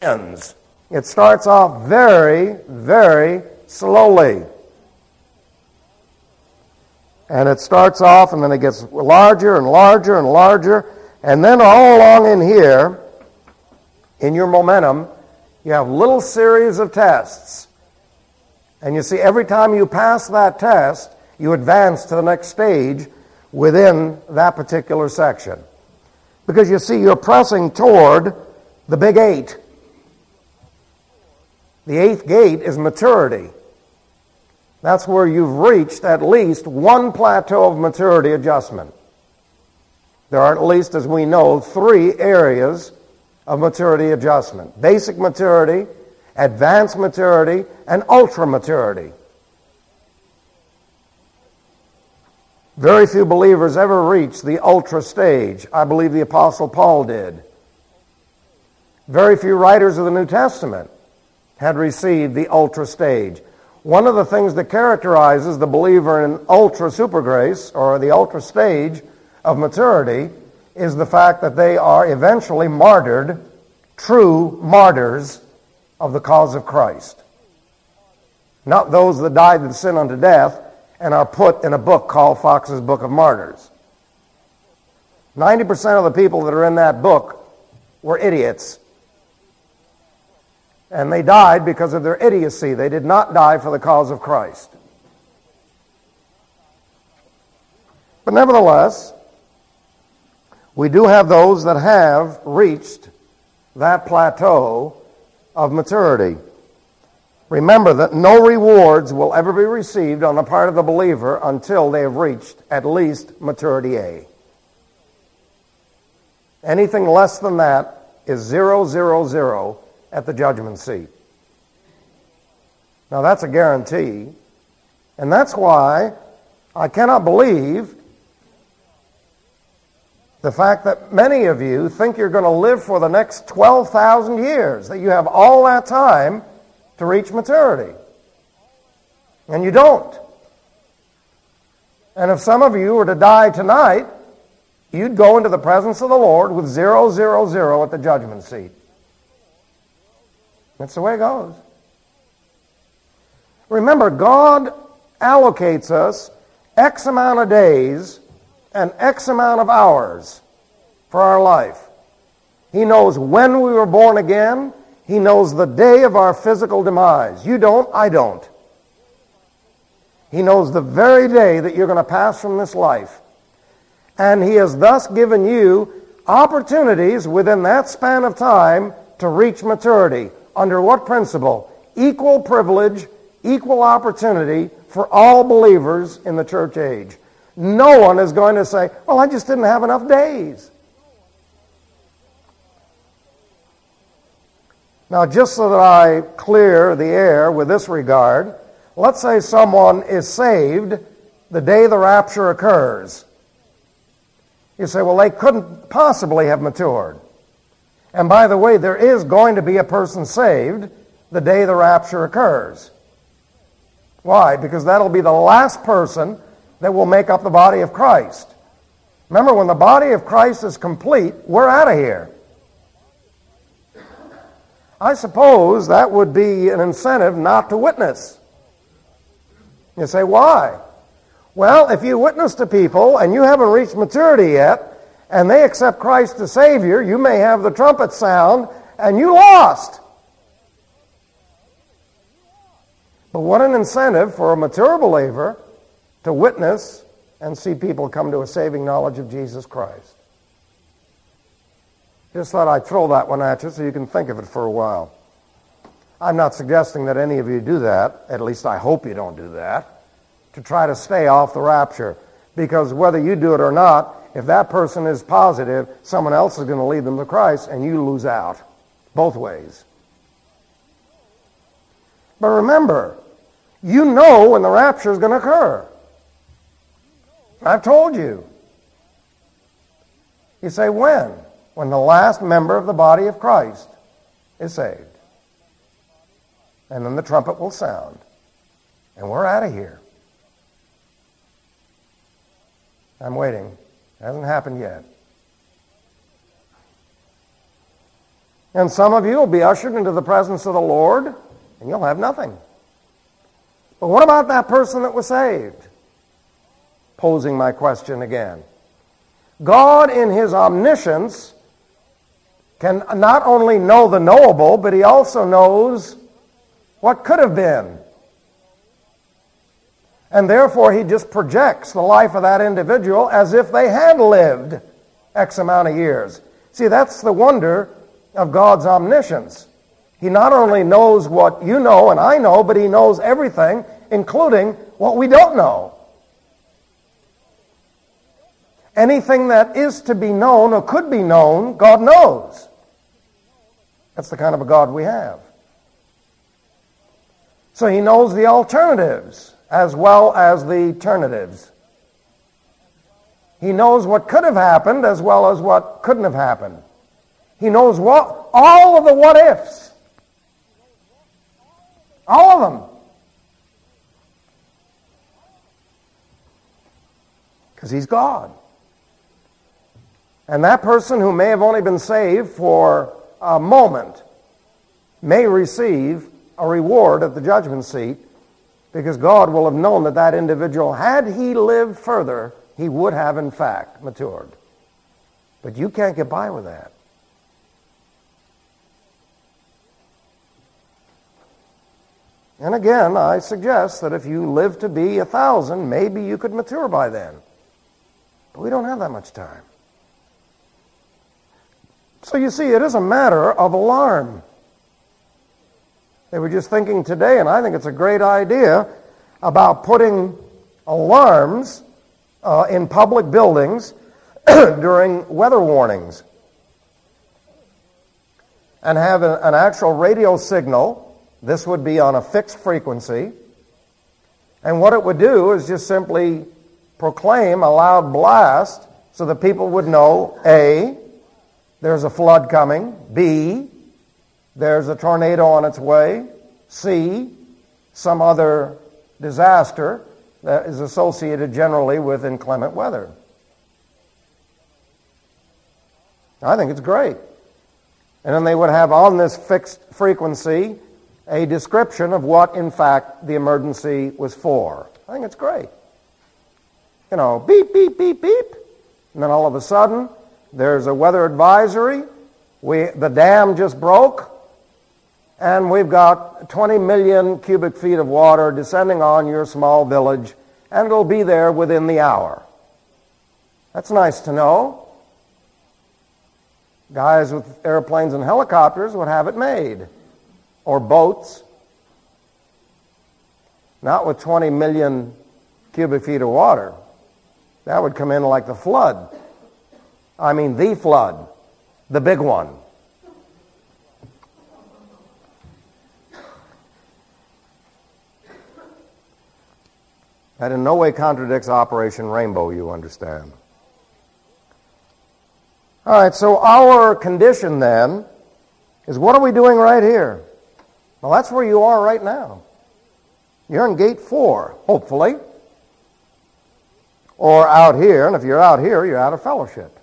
ends. It starts off very, very slowly. And it starts off, and then it gets larger and larger and larger. And then all along in here, in your momentum, you have little series of tests. And you see, every time you pass that test, you advance to the next stage within that particular section. Because you see, you're pressing toward the big 8. The 8th gate is maturity. That's where you've reached at least one plateau of maturity adjustment. There are at least, as we know, 3 areas of maturity adjustment. Basic maturity, advanced maturity, and ultra maturity. Very few believers ever reach the ultra stage. I believe the Apostle Paul did. Very few writers of the New Testament had received the ultra stage. One of the things that characterizes the believer in ultra super grace, or the ultra stage of maturity, is the fact that they are eventually martyred, true martyrs of the cause of Christ. Not those that died in sin unto death and are put in a book called Fox's Book of Martyrs. 90% of the people that are in that book were idiots. And they died because of their idiocy. They did not die for the cause of Christ. But nevertheless, we do have those that have reached that plateau of maturity. Remember that no rewards will ever be received on the part of the believer until they have reached at least maturity A. Anything less than that is 0, 0, 0 at the judgment seat. Now that's a guarantee, and that's why I cannot believe the fact that many of you think you're going to live for the next 12,000 years, that you have all that time to reach maturity. And you don't. And if some of you were to die tonight, you'd go into the presence of the Lord with 0, 0, 0 at the judgment seat. That's the way it goes. Remember, God allocates us X amount of days and X amount of hours for our life. He knows when we were born again. He knows the day of our physical demise. You don't, I don't. He knows the very day that you're going to pass from this life. And He has thus given you opportunities within that span of time to reach maturity. Under what principle? Equal privilege, equal opportunity for all believers in the church age. No one is going to say, well, I just didn't have enough days. Now, just so that I clear the air with this regard, let's say someone is saved the day the rapture occurs. You say, well, they couldn't possibly have matured. And by the way, there is going to be a person saved the day the rapture occurs. Why? Because that'll be the last person that will make up the body of Christ. Remember, when the body of Christ is complete, we're out of here. I suppose that would be an incentive not to witness. You say, why? Well, if you witness to people and you haven't reached maturity yet, and they accept Christ as Savior, you may have the trumpet sound, and you lost. But what an incentive for a mature believer to witness and see people come to a saving knowledge of Jesus Christ. Just thought I'd throw that one at you so you can think of it for a while. I'm not suggesting that any of you do that, at least I hope you don't do that, to try to stay off the rapture. Because whether you do it or not, if that person is positive, someone else is going to lead them to Christ, and you lose out. Both ways. But remember, you know when the rapture is going to occur. I've told you. You say, when? When the last member of the body of Christ is saved. And then the trumpet will sound. And we're out of here. I'm waiting. It hasn't happened yet. And some of you will be ushered into the presence of the Lord, and you'll have nothing. But what about that person that was saved? Posing my question again. God, in His omniscience, can not only know the knowable, but He also knows what could have been. And therefore, He just projects the life of that individual as if they had lived X amount of years. See, that's the wonder of God's omniscience. He not only knows what you know and I know, but He knows everything, including what we don't know. Anything that is to be known or could be known, God knows. That's the kind of a God we have. So He knows the alternatives as well as the alternatives. He knows what could have happened as well as what couldn't have happened. He knows all of the what-ifs. All of them. Because He's God. And that person who may have only been saved for a moment may receive a reward at the judgment seat, because God will have known that that individual, had he lived further, he would have in fact matured. But you can't get by with that. And again, I suggest that if you live to be 1,000, maybe you could mature by then. But we don't have that much time. So you see, it is a matter of alarm. They were just thinking today, and I think it's a great idea, about putting alarms in public buildings during weather warnings. And have an actual radio signal. This would be on a fixed frequency. And what it would do is just simply proclaim a loud blast so that people would know, A, there's a flood coming, B, there's a tornado on its way, C, some other disaster that is associated generally with inclement weather. I think it's great. And then they would have on this fixed frequency a description of what, in fact, the emergency was for. I think it's great. You know, beep, beep, beep, beep. And then all of a sudden, there's a weather advisory. The dam just broke. And we've got 20 million cubic feet of water descending on your small village. And it'll be there within the hour. That's nice to know. Guys with airplanes and helicopters would have it made. Or boats. Not with 20 million cubic feet of water. That would come in like the flood. I mean the flood. The big one. That in no way contradicts Operation Rainbow, you understand. All right, so our condition then is, what are we doing right here? Well, that's where you are right now. You're in gate 4, hopefully. Or out here, and if you're out here, you're out of fellowship.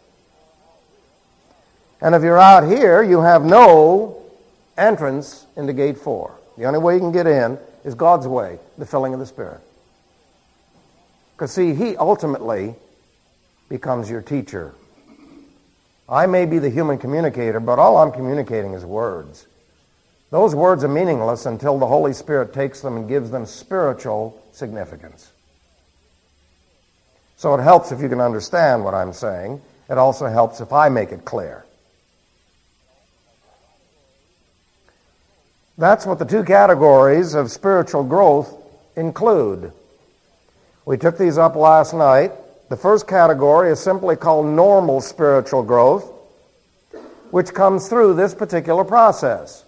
And if you're out here, you have no entrance into gate 4. The only way you can get in is God's way, the filling of the Spirit. Because see, He ultimately becomes your teacher. I may be the human communicator, but all I'm communicating is words. Those words are meaningless until the Holy Spirit takes them and gives them spiritual significance. So it helps if you can understand what I'm saying. It also helps if I make it clear. That's what the two categories of spiritual growth include. We took these up last night. The first category is simply called normal spiritual growth, which comes through this particular process.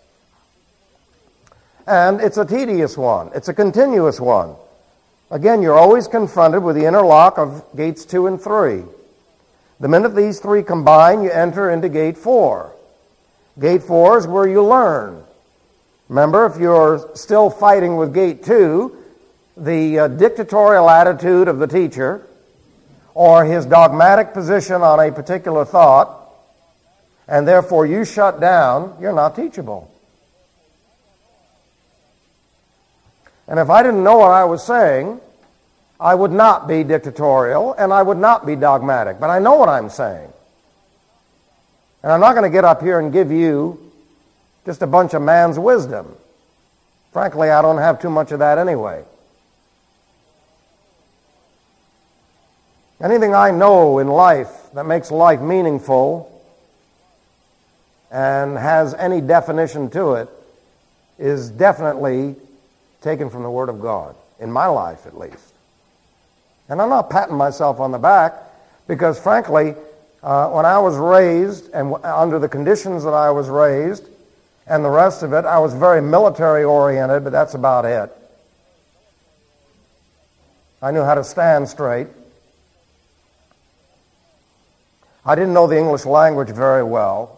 And it's a tedious one. It's a continuous one. Again, you're always confronted with the interlock of gates 2 and 3. The minute these three combine, you enter into gate 4. Gate 4 is where you learn. Remember, if you're still fighting with gate 2, the dictatorial attitude of the teacher, or his dogmatic position on a particular thought, and therefore you shut down, you're not teachable. And if I didn't know what I was saying, I would not be dictatorial and I would not be dogmatic. But I know what I'm saying. And I'm not going to get up here and give you just a bunch of man's wisdom. Frankly, I don't have too much of that anyway. Anything I know in life that makes life meaningful and has any definition to it is definitely taken from the Word of God, in my life at least. And I'm not patting myself on the back because, frankly, when I was raised and under the conditions that I was raised and the rest of it, I was very military-oriented, but that's about it. I knew how to stand straight. I didn't know the English language very well.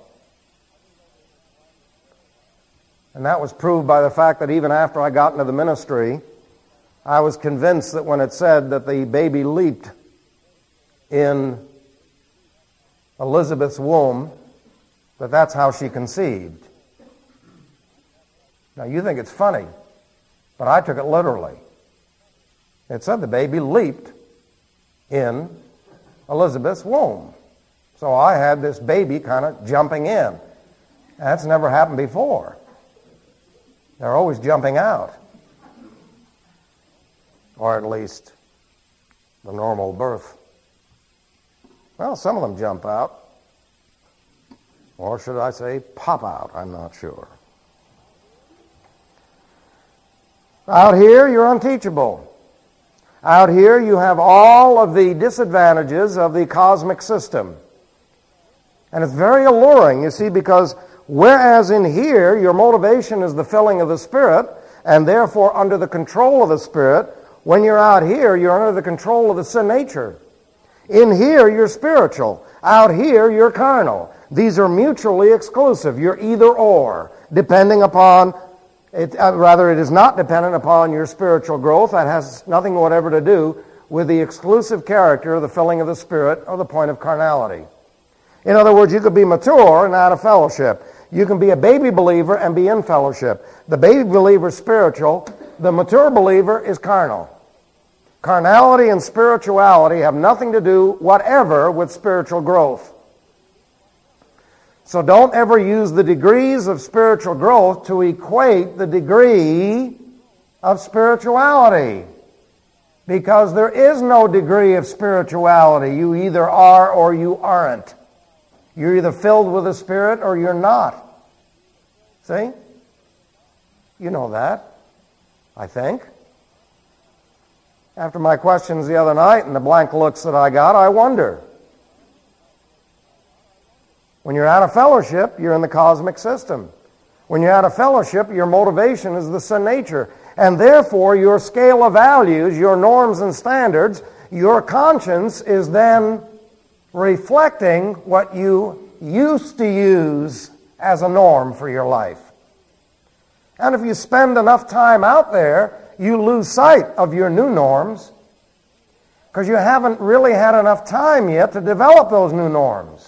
And that was proved by the fact that even after I got into the ministry, I was convinced that when it said that the baby leaped in Elizabeth's womb, that that's how she conceived. Now, you think it's funny, but I took it literally. It said the baby leaped in Elizabeth's womb. So I had this baby kind of jumping in. That's never happened before. They're always jumping out. Or at least the normal birth. Well, some of them jump out. Or should I say pop out? I'm not sure. Out here, you're unteachable. Out here, you have all of the disadvantages of the cosmic system. And it's very alluring, you see, because whereas in here, your motivation is the filling of the Spirit, and therefore under the control of the Spirit, when you're out here, you're under the control of the sin nature. In here, you're spiritual. Out here, you're carnal. These are mutually exclusive. You're either or, depending upon, it is not dependent upon your spiritual growth. That has nothing whatever to do with the exclusive character of the filling of the Spirit or the point of carnality. In other words, you could be mature and out of fellowship. You can be a baby believer and be in fellowship. The baby believer is spiritual. The mature believer is carnal. Carnality and spirituality have nothing to do whatever with spiritual growth. So don't ever use the degrees of spiritual growth to equate the degree of spirituality. Because there is no degree of spirituality. You either are or you aren't. You're either filled with the Spirit or you're not. See? You know that, I think. After my questions the other night and the blank looks that I got, I wonder. When you're out of fellowship, you're in the cosmic system. When you're out of fellowship, your motivation is the sin nature. And therefore, your scale of values, your norms and standards, your conscience is then reflecting what you used to use as a norm for your life. And if you spend enough time out there, you lose sight of your new norms because you haven't really had enough time yet to develop those new norms.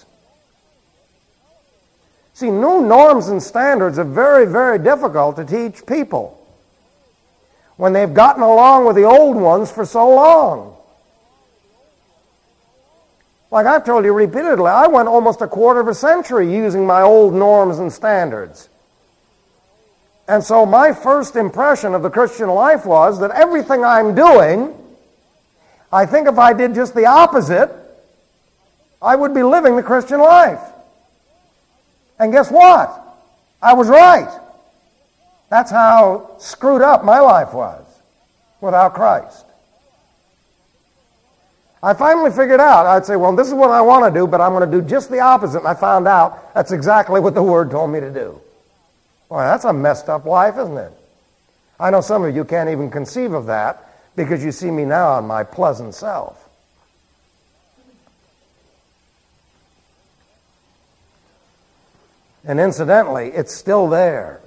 See, new norms and standards are very, very difficult to teach people when they've gotten along with the old ones for so long. Like I've told you repeatedly, I went almost a quarter of a century using my old norms and standards. And so my first impression of the Christian life was that everything I'm doing, I think if I did just the opposite, I would be living the Christian life. And guess what? I was right. That's how screwed up my life was without Christ. I finally figured out, I'd say, well, this is what I want to do, but I'm going to do just the opposite. And I found out that's exactly what the Word told me to do. Boy, that's a messed up life, isn't it? I know some of you can't even conceive of that because you see me now on my pleasant self. And incidentally, it's still there,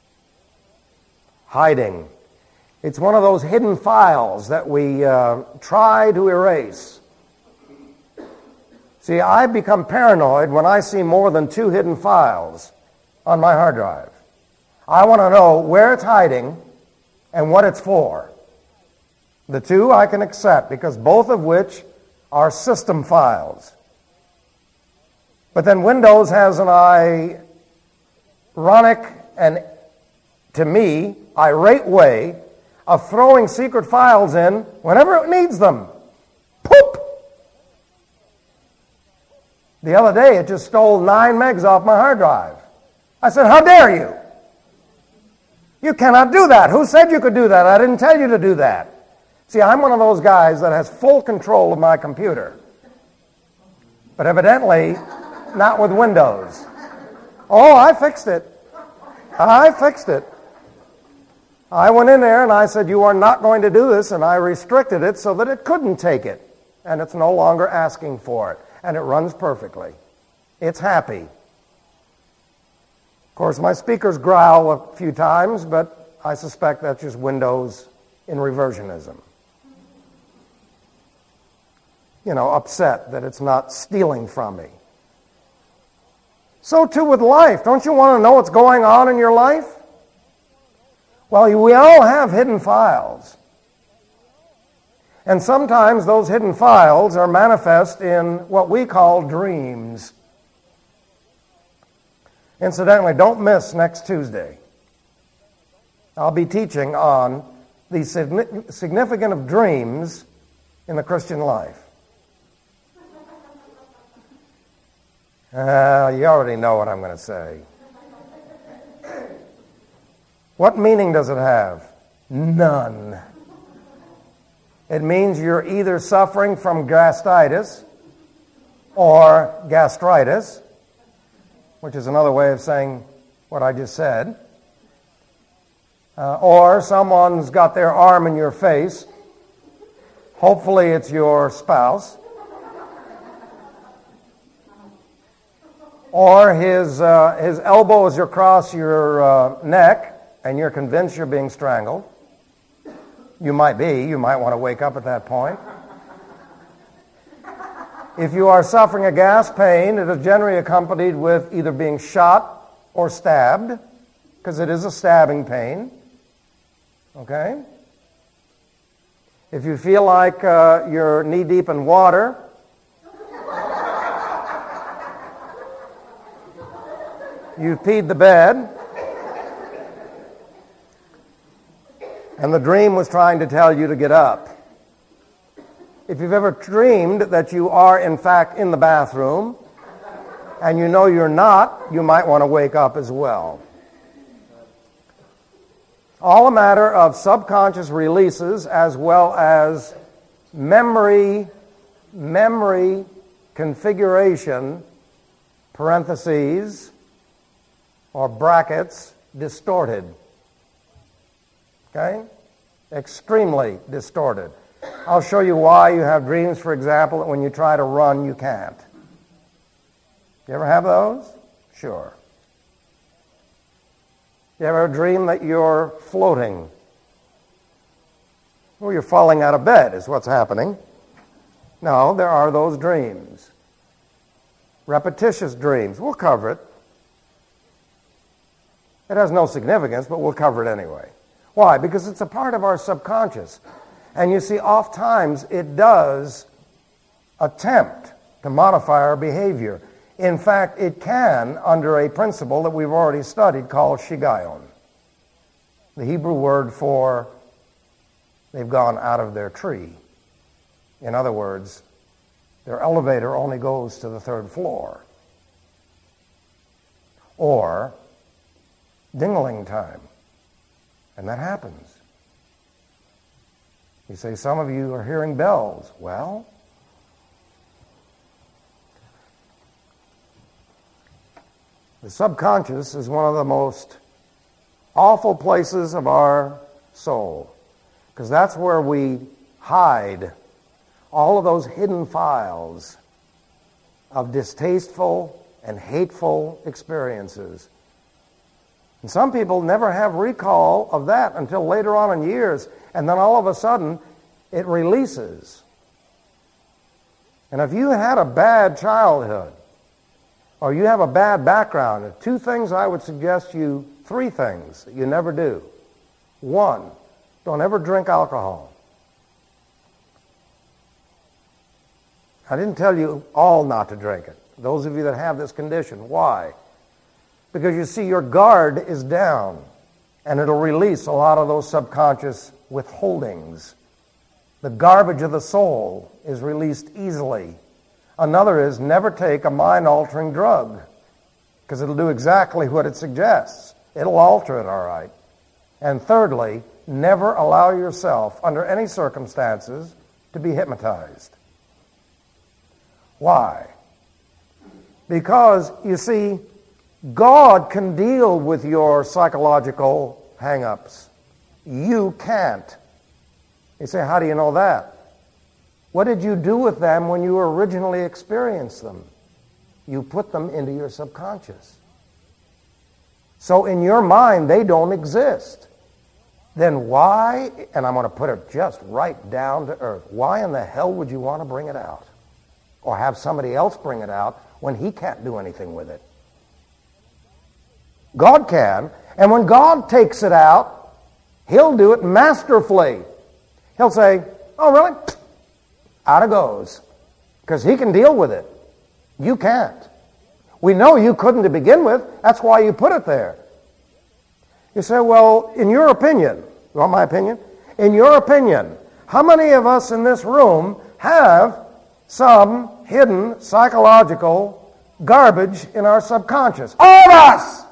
hiding. It's one of those hidden files that we try to erase. See, I become paranoid when I see more than 2 hidden files on my hard drive. I want to know where it's hiding and what it's for. The 2 I can accept because both of which are system files. But then Windows has an ironic and, to me, irate way of throwing secret files in whenever it needs them. Poop! The other day, it just stole 9 megs off my hard drive. I said, how dare you? You cannot do that. Who said you could do that? I didn't tell you to do that. See, I'm one of those guys that has full control of my computer. But evidently, not with Windows. Oh, I fixed it. I fixed it. I went in there and I said, you are not going to do this, and I restricted it so that it couldn't take it. And it's no longer asking for it. And it runs perfectly. It's happy. Of course, my speakers growl a few times, but I suspect that's just Windows in reversionism. You know, upset that it's not stealing from me. So too with life. Don't you want to know what's going on in your life? Well, we all have hidden files. And sometimes those hidden files are manifest in what we call dreams. Incidentally, don't miss next Tuesday. I'll be teaching on the significance of dreams in the Christian life. You already know what I'm going to say. What meaning does it have? None. It means you're either suffering from gastritis or gastritis, which is another way of saying what I just said, or someone's got their arm in your face. Hopefully it's your spouse. Or his elbow is across your neck, and you're convinced you're being strangled. You might be. You might want to wake up at that point. If you are suffering a gas pain, it is generally accompanied with either being shot or stabbed, because it is a stabbing pain. Okay? If you feel like you're knee-deep in water, you've peed the bed, and the dream was trying to tell you to get up. If you've ever dreamed that you are, in fact, in the bathroom, and you know you're not, you might want to wake up as well. All a matter of subconscious releases as well as memory configuration, parentheses, or brackets, distorted. Okay? Extremely distorted. I'll show you why you have dreams, for example, that when you try to run, you can't. You ever have those? Sure. You ever dream that you're floating? Well, you're falling out of bed is what's happening. No, there are those dreams. Repetitious dreams. We'll cover it. It has no significance, but we'll cover it anyway. Why? Because it's a part of our subconscious. And you see, oftentimes it does attempt to modify our behavior. In fact, it can under a principle that we've already studied called shigayon. The Hebrew word for they've gone out of their tree. In other words, their elevator only goes to the 3rd floor. Or ding-a-ling time. And that happens. You say, some of you are hearing bells. Well, the subconscious is one of the most awful places of our soul, because that's where we hide all of those hidden files of distasteful and hateful experiences. And some people never have recall of that until later on in years, and then all of a sudden it releases. And if you had a bad childhood, or you have a bad background, two things I would suggest you, three things that you never do. One, don't ever drink alcohol. I didn't tell you all not to drink it. Those of you that have this condition. Why? Because you see, your guard is down, and it'll release a lot of those subconscious withholdings. The garbage of the soul is released easily. Another is never take a mind-altering drug, because it'll do exactly what it suggests. It'll alter it, all right. And thirdly, never allow yourself, under any circumstances, to be hypnotized. Why? Because, you see, God can deal with your psychological hang-ups. You can't. You say, how do you know that? What did you do with them when you originally experienced them? You put them into your subconscious. So in your mind, they don't exist. Then why, and I'm going to put it just right down to earth, why in the hell would you want to bring it out? Or have somebody else bring it out when he can't do anything with it? God can, and when God takes it out, he'll do it masterfully. He'll say, oh, really? Out it goes. Because he can deal with it. You can't. We know you couldn't to begin with. That's why you put it there. You say, well, in your opinion, you want my opinion? In your opinion, how many of us in this room have some hidden psychological garbage in our subconscious? All of us!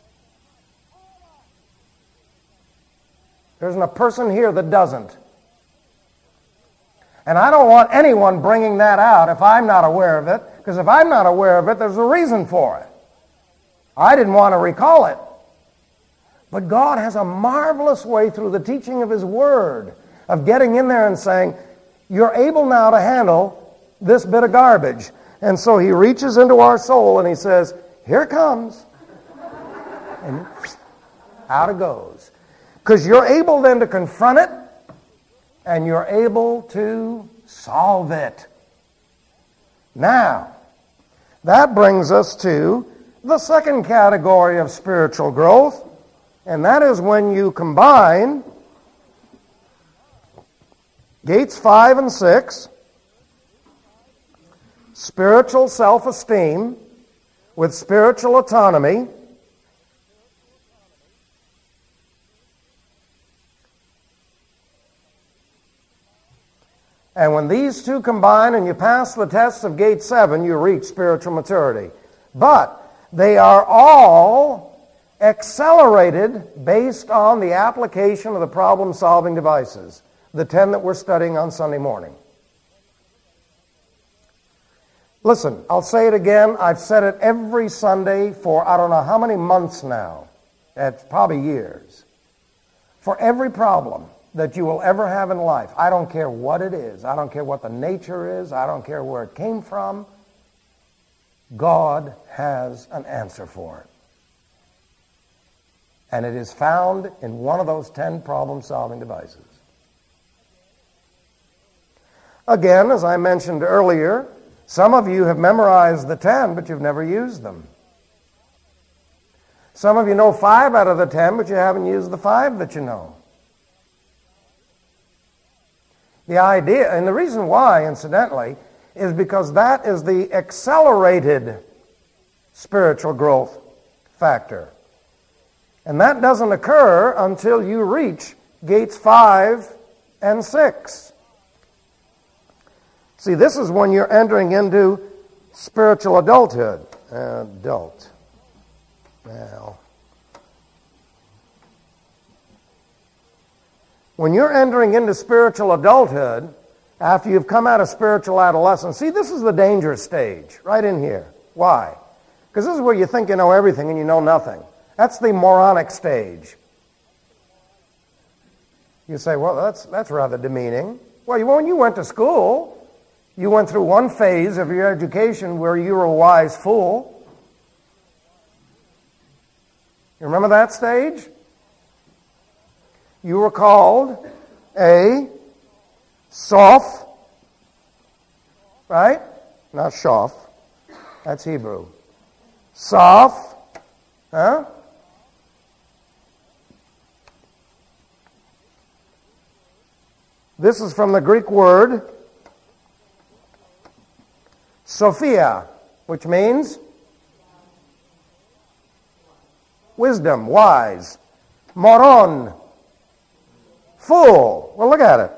There isn't a person here that doesn't. And I don't want anyone bringing that out if I'm not aware of it, because if I'm not aware of it, there's a reason for it. I didn't want to recall it. But God has a marvelous way through the teaching of His Word of getting in there and saying, you're able now to handle this bit of garbage. And so He reaches into our soul and He says, here it comes. And out it goes. Because you're able then to confront it, and you're able to solve it. Now, that brings us to the second category of spiritual growth, and that is when you combine Gates 5 and 6, spiritual self-esteem with spiritual autonomy, and when these two combine and you pass the tests of Gate 7, you reach spiritual maturity. But they are all accelerated based on the application of the problem-solving devices, the 10 that we're studying on Sunday morning. Listen, I'll say it again. I've said it every Sunday for I don't know how many months now. It's probably years. For every problem that you will ever have in life, I don't care what it is, I don't care what the nature is, I don't care where it came from, God has an answer for it. And it is found in one of those 10 problem-solving devices. Again, as I mentioned earlier, some of you have memorized the 10, but you've never used them. Some of you know 5 out of the 10, but you haven't used the 5 that you know. The idea, and the reason why, incidentally, is because that is the accelerated spiritual growth factor. And that doesn't occur until you reach Gates 5 and 6. See, this is when you're entering into spiritual adulthood. Now, when you're entering into spiritual adulthood, after you've come out of spiritual adolescence, see, this is the dangerous stage, right in here. Why? Because this is where you think you know everything and you know nothing. That's the moronic stage. You say, well, that's rather demeaning. Well, when you went to school, you went through one phase of your education where you were a wise fool. You remember that stage? You were called a soph, right? not shof. That's Hebrew. Soph, huh? This is from the Greek word Sophia, which means wisdom, wise. Moron, fool. Well, look at it.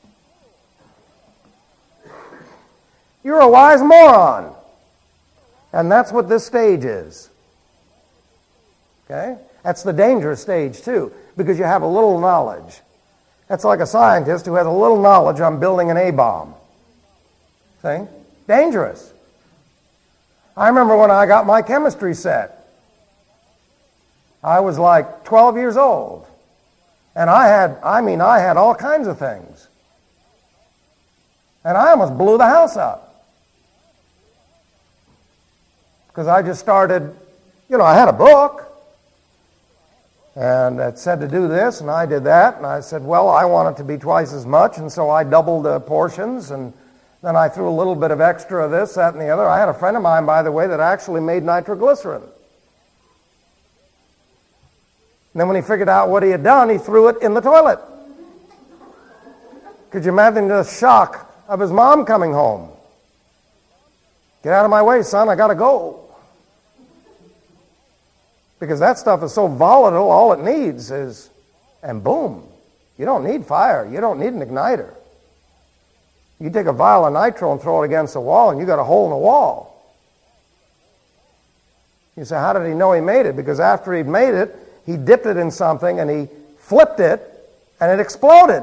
You're a wise moron. And that's what this stage is. Okay? That's the dangerous stage, too, because you have a little knowledge. That's like a scientist who has a little knowledge on building an A-bomb. See? Dangerous. I remember when I got my chemistry set. I was like 12 years old. And I had all kinds of things. And I almost blew the house up. Because I just started, I had a book. And it said to do this, and I did that. And I said, well, I want it to be twice as much. And so I doubled the portions. And then I threw a little bit of extra of this, that, and the other. I had a friend of mine, by the way, that actually made nitroglycerin. And then when he figured out what he had done, he threw it in the toilet. Could you imagine the shock of his mom coming home? Get out of my way, son, I got to go. Because that stuff is so volatile, all it needs is, and boom. You don't need fire. You don't need an igniter. You take a vial of nitro and throw it against the wall, and you got a hole in the wall. You say, how did he know he made it? Because after he'd made it, he dipped it in something, and he flipped it, and it exploded.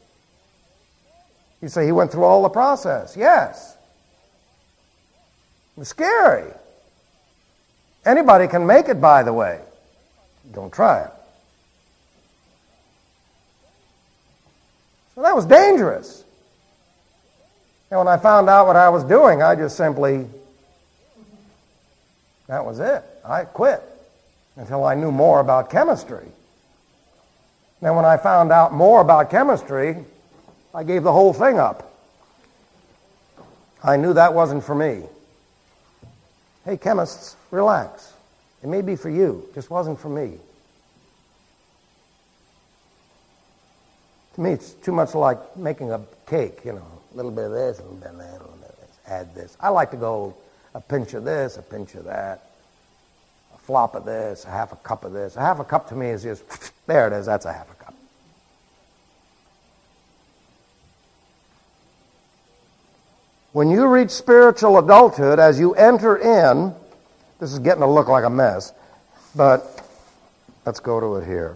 You say, he went through all the process. Yes. It was scary. Anybody can make it, by the way. Don't try it. So that was dangerous. And when I found out what I was doing, I just simply, that was it. I quit until I knew more about chemistry. Then when I found out more about chemistry, I gave the whole thing up. I knew that wasn't for me. Hey, chemists, relax. It may be for you. It just wasn't for me. To me, it's too much like making a cake, a little bit of this, a little bit of that, a little bit of this. Add this. I like to go a pinch of this, a pinch of that, a flop of this, a half a cup of this. A half a cup to me is just, there it is, that's a half a cup. When you reach spiritual adulthood, as you enter in, this is getting to look like a mess, but let's go to it here.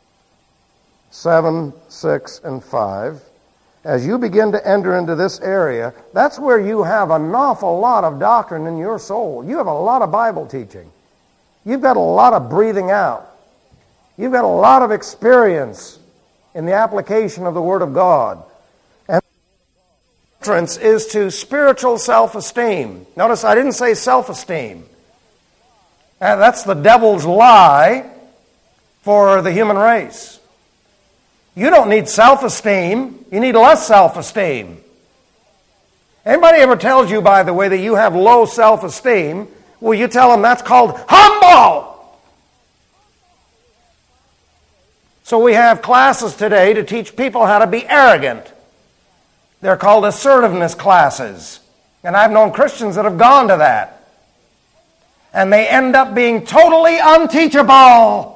7, 6, and 5. As you begin to enter into this area, that's where you have an awful lot of doctrine in your soul. You have a lot of Bible teaching. You've got a lot of breathing out. You've got a lot of experience in the application of the Word of God. And the entrance is to spiritual self-esteem. Notice I didn't say self-esteem. And that's the devil's lie for the human race. You don't need self-esteem. You need less self-esteem. Anybody ever tells you, by the way, that you have low self-esteem, well, you tell them that's called humble. So we have classes today to teach people how to be arrogant. They're called assertiveness classes. And I've known Christians that have gone to that. And they end up being totally unteachable.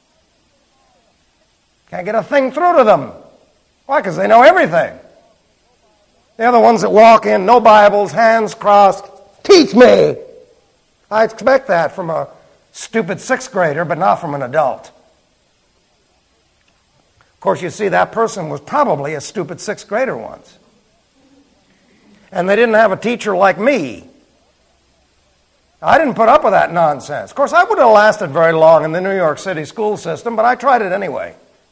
Can't get a thing through to them. Why? Because they know everything. They're the ones that walk in, no Bibles, hands crossed, teach me. I expect that from a stupid 6th grader, but not from an adult. Of course, you see, that person was probably a stupid 6th grader once. And they didn't have a teacher like me. I didn't put up with that nonsense. Of course, I wouldn't have lasted very long in the New York City school system, but I tried it anyway.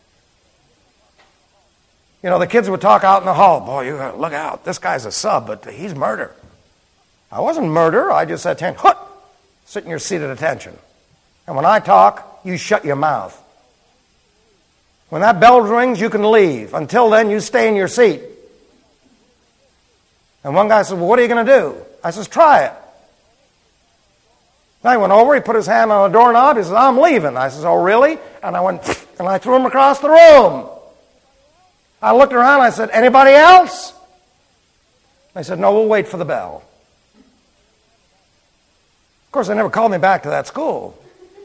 The kids would talk out in the hall, boy, you gotta look out. This guy's a sub, but he's murder. I wasn't murder. I just said, sit in your seat at attention. And when I talk, you shut your mouth. When that bell rings, you can leave. Until then, you stay in your seat. And one guy said, well, what are you going to do? I says, try it. And I went over, he put his hand on the doorknob, he says, I'm leaving. I says, oh, really? And I went, and I threw him across the room. I looked around, I said, anybody else? They said, no, we'll wait for the bell. Of course, they never called me back to that school.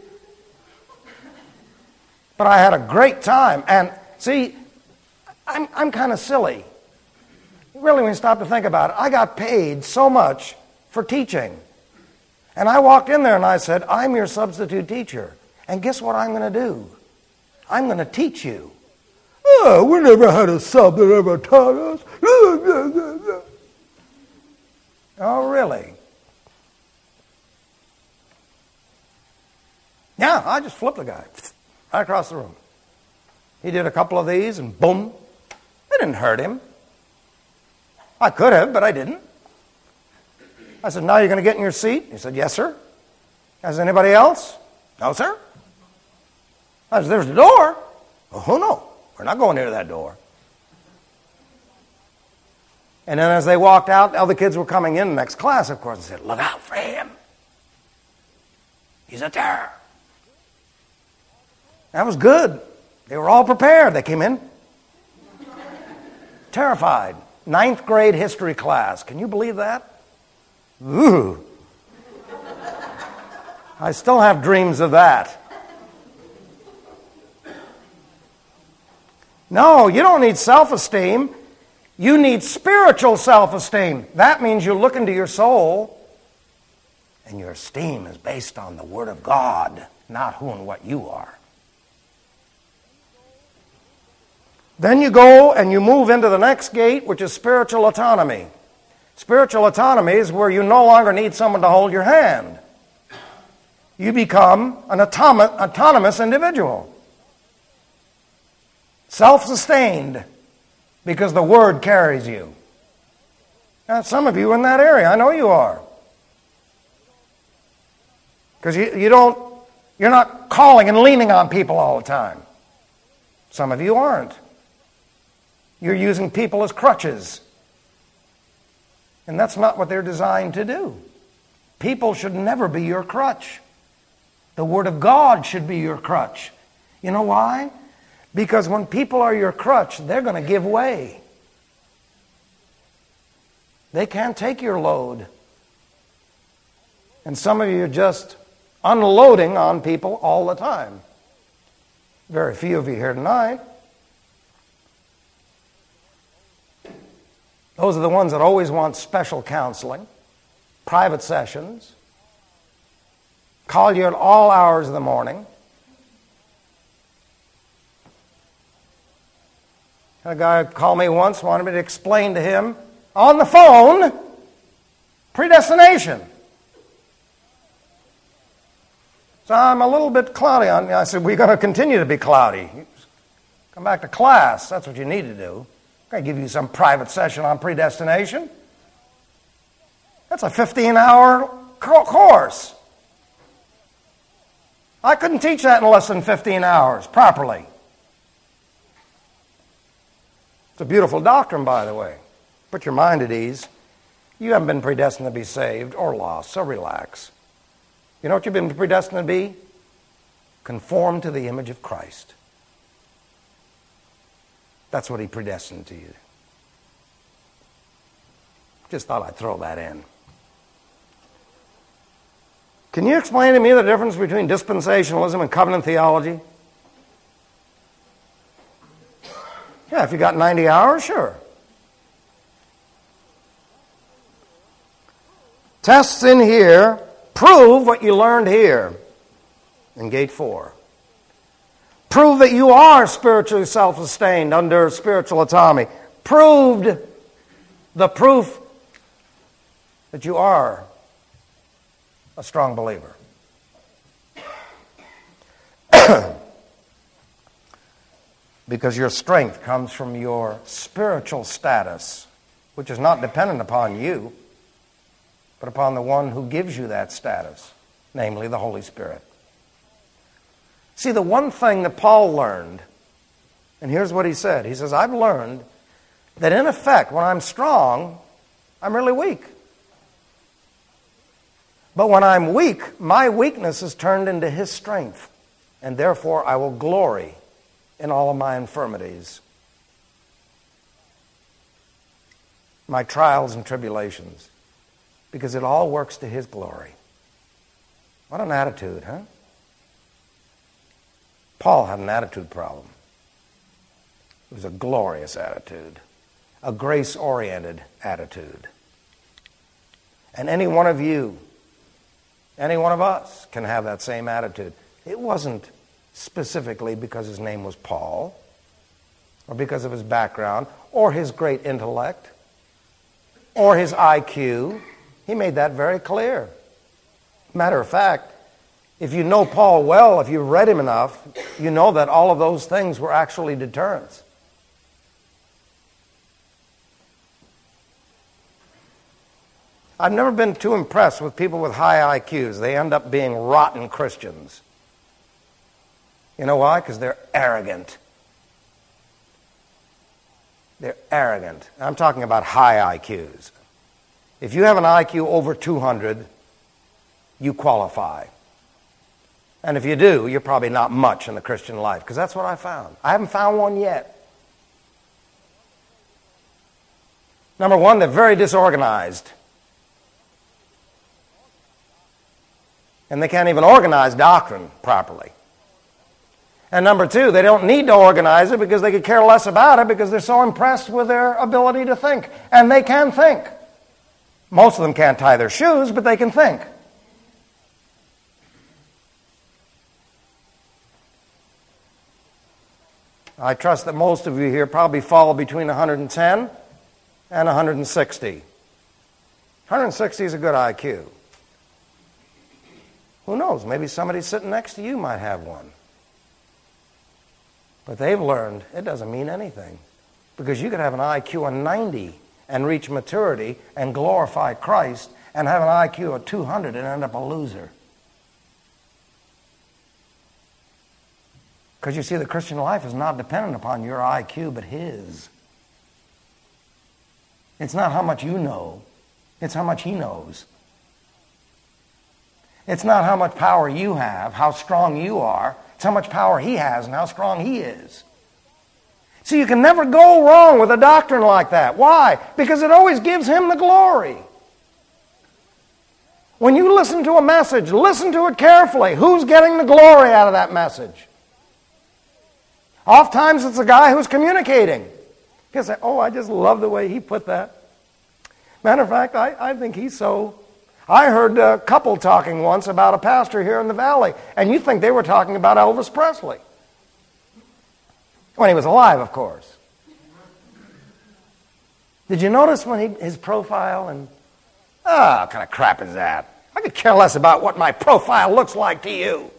But I had a great time. And see, I'm kind of silly. Really, when you stop to think about it, I got paid so much for teaching. And I walked in there and I said, I'm your substitute teacher. And guess what I'm going to do? I'm going to teach you. Oh, we never had a sub that ever taught us. Oh, really? Yeah, I just flipped the guy right across the room. He did a couple of these and boom. It didn't hurt him. I could have, but I didn't. I said, now you're going to get in your seat? He said, yes, sir. I said, anybody else? No, sir. I said, there's the door. Oh, no. We're not going near that door. And then as they walked out, other kids were coming in the next class, of course, and said, look out for him. He's a terror. That was good. They were all prepared. They came in terrified. 9th grade history class. Can you believe that? Ooh. I still have dreams of that. No, you don't need self-esteem. You need spiritual self-esteem. That means you look into your soul, and your esteem is based on the Word of God, not who and what you are. Then you go and you move into the next gate, which is spiritual autonomy. Spiritual autonomy is where you no longer need someone to hold your hand. You become an autonomous individual. Self-sustained, because the Word carries you. Now, some of you are in that area. I know you are. Because you're not calling and leaning on people all the time. Some of you aren't. You're using people as crutches. And that's not what they're designed to do. People should never be your crutch. The Word of God should be your crutch. You know why? Because when people are your crutch, they're going to give way. They can't take your load. And some of you are just unloading on people all the time. Very few of you here tonight. Those are the ones that always want special counseling, private sessions, call you at all hours of the morning. A guy called me once, wanted me to explain to him on the phone predestination. So I'm a little bit cloudy on me. I said, we're going to continue to be cloudy. Come back to class. That's what you need to do. I'm going to give you some private session on predestination. That's a 15-hour course. I couldn't teach that in less than 15 hours properly. It's a beautiful doctrine, by the way. Put your mind at ease. You haven't been predestined to be saved or lost, so relax. You know what you've been predestined to be? Conform to the image of Christ. That's what He predestined to you. Just thought I'd throw that in. Can you explain to me the difference between dispensationalism and covenant theology? Yeah, if you got 90 hours, sure. Tests in here prove what you learned here in Gate 4. Prove that you are spiritually self-sustained under spiritual autonomy. Proved the proof that you are a strong believer. Because your strength comes from your spiritual status, which is not dependent upon you, but upon the one who gives you that status, namely the Holy Spirit. See, the one thing that Paul learned, and here's what he said. He says, I've learned that in effect, when I'm strong, I'm really weak. But when I'm weak, my weakness is turned into His strength. And therefore I will glory in all of my infirmities, my trials and tribulations, because it all works to His glory. What an attitude, huh? Paul had an attitude problem. It was a glorious attitude, a grace-oriented attitude. And any one of you, any one of us can have that same attitude. It wasn't specifically because his name was Paul, or because of his background, or his great intellect, or his IQ. He made that very clear. Matter of fact, if you know Paul well, if you've read him enough, you know that all of those things were actually deterrents. I've never been too impressed with people with high IQs. They end up being rotten Christians. You know why? Because they're arrogant. They're arrogant. I'm talking about high IQs. If you have an IQ over 200, you qualify. And if you do, you're probably not much in the Christian life, because that's what I found. I haven't found one yet. Number one, they're very disorganized. And they can't even organize doctrine properly. And number two, they don't need to organize it because they could care less about it because they're so impressed with their ability to think. And they can think. Most of them can't tie their shoes, but they can think. I trust that most of you here probably fall between 110 and 160. 160 is a good IQ. Who knows? Maybe somebody sitting next to you might have one. But they've learned it doesn't mean anything. Because you could have an IQ of 90 and reach maturity and glorify Christ, and have an IQ of 200 and end up a loser. Because you see, the Christian life is not dependent upon your IQ, but His. It's not how much you know. It's how much He knows. It's not how much power you have, how strong you are. It's how much power He has and how strong He is. See, you can never go wrong with a doctrine like that. Why? Because it always gives Him the glory. When you listen to a message, listen to it carefully. Who's getting the glory out of that message? Oftentimes it's the guy who's communicating. You can say, oh, I just love the way he put that. Matter of fact, I think he's so... I heard a couple talking once about a pastor here in the valley, and you think they were talking about Elvis Presley. When he was alive, of course. Did you notice when his profile and... what kind of crap is that? I could care less about what my profile looks like to you.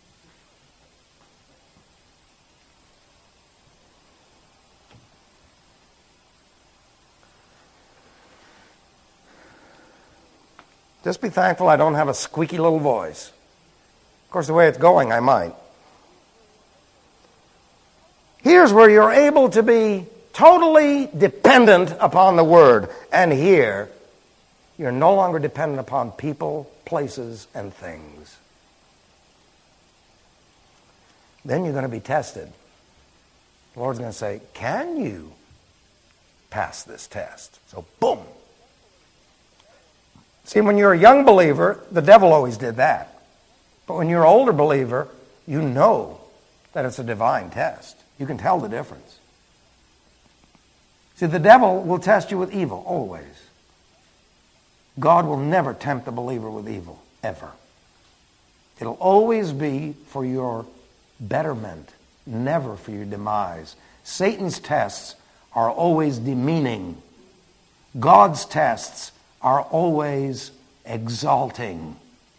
Just be thankful I don't have a squeaky little voice. Of course, the way it's going, I might. Here's where you're able to be totally dependent upon the Word. And here, you're no longer dependent upon people, places, and things. Then you're going to be tested. The Lord's going to say, can you pass this test? So, boom. See, when you're a young believer, the devil always did that. But when you're an older believer, you know that it's a divine test. You can tell the difference. See, the devil will test you with evil, always. God will never tempt a believer with evil, ever. It'll always be for your betterment, never for your demise. Satan's tests are always demeaning. God's tests are always exalting.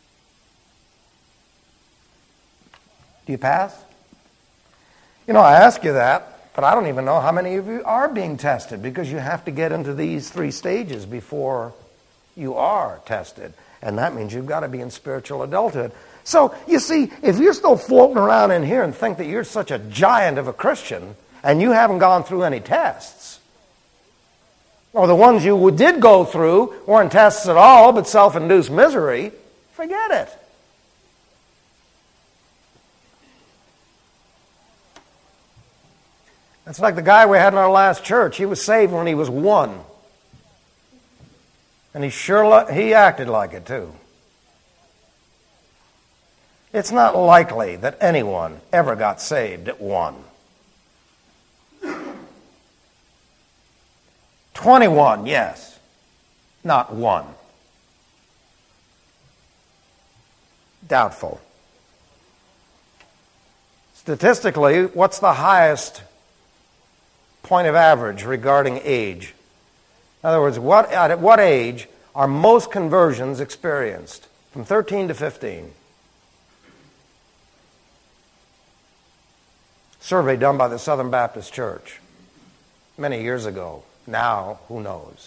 Do you pass? You know, I ask you that, but I don't even know how many of you are being tested, because you have to get into these 3 stages before you are tested. And that means you've got to be in spiritual adulthood. So, you see, if you're still floating around in here and think that you're such a giant of a Christian and you haven't gone through any tests, or the ones you did go through weren't tests at all but self-induced misery, Forget it. It's like the guy we had in our last church. He was saved when he was 1. And he acted like it too. It's not likely that anyone ever got saved at 1. 21, yes. Not 1. Doubtful. Statistically, what's the highest point of average regarding age? In other words, at what age are most conversions experienced? From 13 to 15. Survey done by the Southern Baptist Church many years ago. Now, who knows?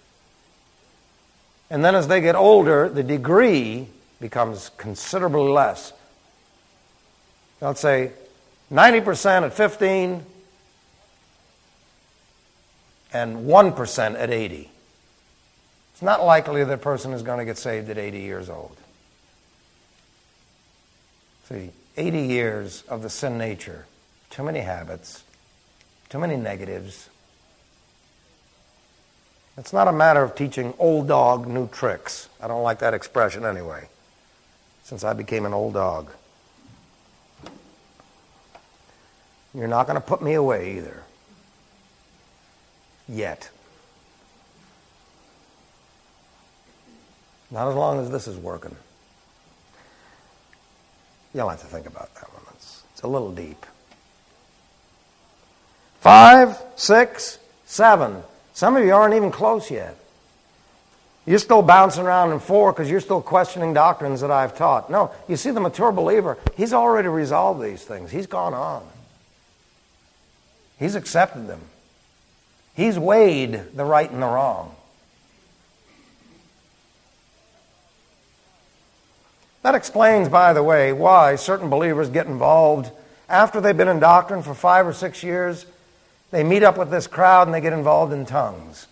And then as they get older, the degree becomes considerably less. Let's say 90% at 15 and 1% at 80. It's not likely that a person is going to get saved at 80 years old. See, 80 years of the sin nature. Too many habits, too many negatives. It's not a matter of teaching old dog new tricks. I don't like that expression anyway, since I became an old dog. You're not going to put me away either. Yet. Not as long as this is working. You'll have to think about that one. It's a little deep. 5, 6, 7. Some of you aren't even close yet. You're still bouncing around in 4 because you're still questioning doctrines that I've taught. No, you see, the mature believer, he's already resolved these things. He's gone on. He's accepted them. He's weighed the right and the wrong. That explains, by the way, why certain believers get involved after they've been in doctrine for 5 or 6 years. They meet up with this crowd and they get involved in tongues.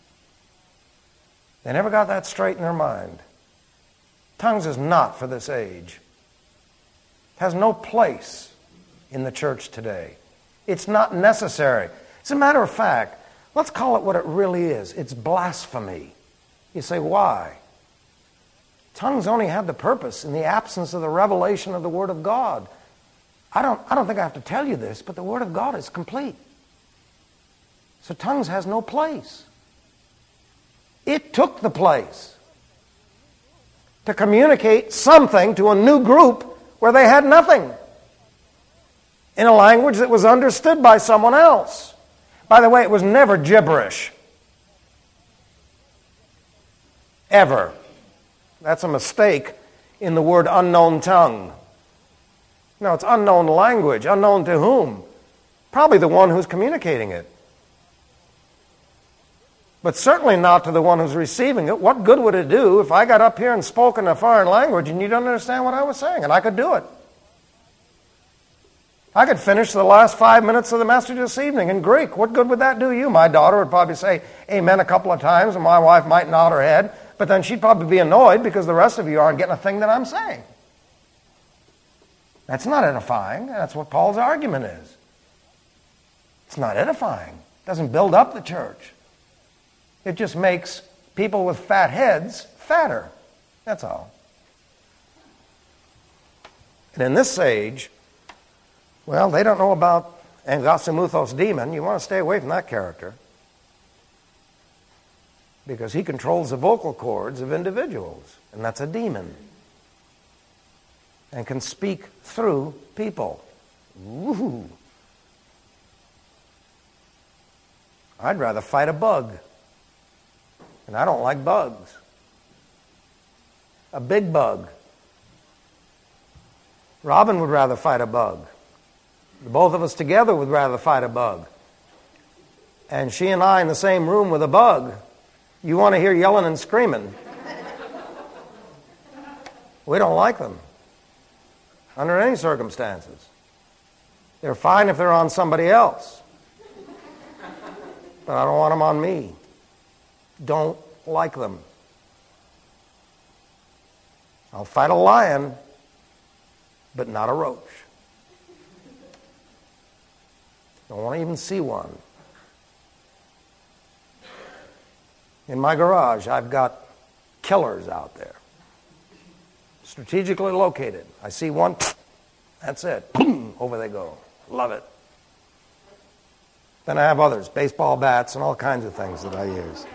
They never got that straight in their mind. Tongues is not for this age. It has no place in the church today. It's not necessary. As a matter of fact, let's call it what it really is. It's blasphemy. You say, why? Tongues only have the purpose in the absence of the revelation of the Word of God. I don't think I have to tell you this, but the Word of God is complete. So tongues has no place. It took the place to communicate something to a new group where they had nothing in a language that was understood by someone else. By the way, it was never gibberish. Ever. That's a mistake in the word unknown tongue. No, it's unknown language. Unknown to whom? Probably the one who's communicating it. But certainly not to the one who's receiving it. What good would it do if I got up here and spoke in a foreign language and you don't understand what I was saying? And I could do it. I could finish the last 5 minutes of the message this evening in Greek. What good would that do you? My daughter would probably say amen a couple of times, and my wife might nod her head, but then she'd probably be annoyed because the rest of you aren't getting a thing that I'm saying. That's not edifying. That's what Paul's argument is. It's not edifying. It doesn't build up the church. It just makes people with fat heads fatter. That's all. And in this age, well, they don't know about Angasimuthos demon. You want to stay away from that character because he controls the vocal cords of individuals, and that's a demon, and can speak through people. Woo-hoo. I'd rather fight a bug, and I don't like bugs. A big bug. Robin would rather fight a bug. The both of us together would rather fight a bug. And she and I in the same room with a bug. You want to hear yelling and screaming. We don't like them under any circumstances. They're fine if they're on somebody else. But I don't want them on me. Don't like them. I'll fight a lion, but not a roach. Don't want to even see one. In my garage, I've got killers out there, strategically located. I see one, that's it. Boom, over they go. Love it. Then I have others, baseball bats and all kinds of things that I use.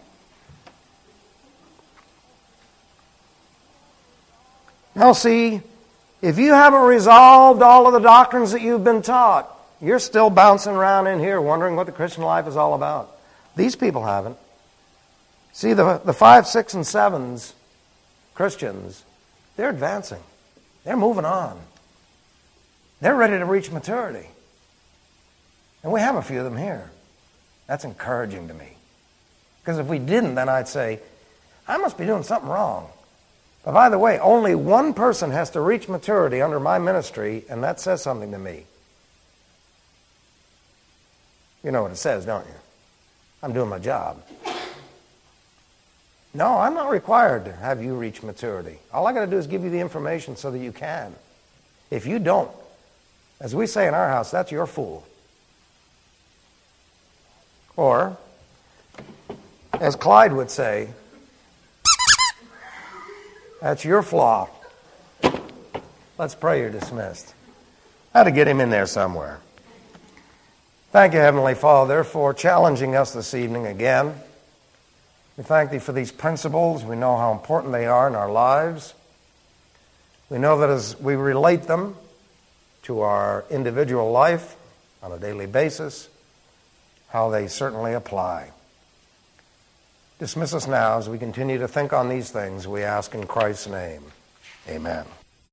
Now see, if you haven't resolved all of the doctrines that you've been taught, you're still bouncing around in here wondering what the Christian life is all about. These people haven't. See, the 5, 6, and 7s, Christians, they're advancing. They're moving on. They're ready to reach maturity. And we have a few of them here. That's encouraging to me. Because if we didn't, then I'd say, I must be doing something wrong. But by the way, only one person has to reach maturity under my ministry, and that says something to me. You know what it says, don't you? I'm doing my job. No, I'm not required to have you reach maturity. All I got to do is give you the information so that you can. If you don't, as we say in our house, that's your fool. Or, as Clyde would say, that's your flaw. Let's pray, you're dismissed. I had to get him in there somewhere. Thank you, Heavenly Father, for challenging us this evening again. We thank Thee for these principles. We know how important they are in our lives. We know that as we relate them to our individual life on a daily basis, how they certainly apply. Dismiss us now as we continue to think on these things, we ask in Christ's name. Amen.